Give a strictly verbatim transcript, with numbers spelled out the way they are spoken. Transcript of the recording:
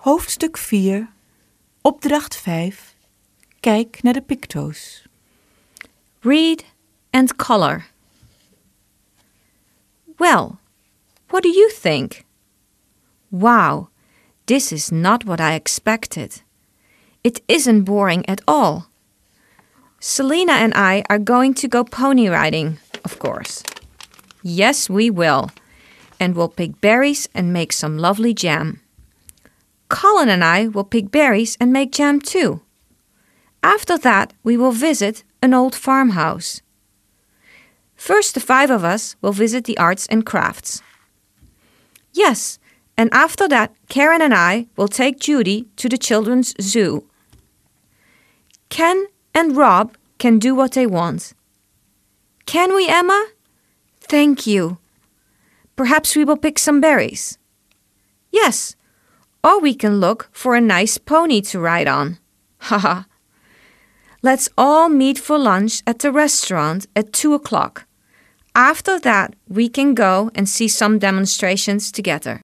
Hoofdstuk vier, opdracht vijf. Kijk naar de picto's. Read and color. Well, what do you think? Wow, this is not what I expected. It isn't boring at all. Selena and I are going to go pony riding, of course. Yes, we will. And we'll pick berries and make some lovely jam. Colin and I will pick berries and make jam too. After that, we will visit an old farmhouse. First, the five of us will visit the arts and crafts. Yes, and after that, Karen and I will take Judy to the children's zoo. Ken and Rob can do what they want. Can we, Emma? Thank you. Perhaps we will pick some berries. Yes, or we can look for a nice pony to ride on. Haha. Let's all meet for lunch at the restaurant at two o'clock. After that, we can go and see some demonstrations together.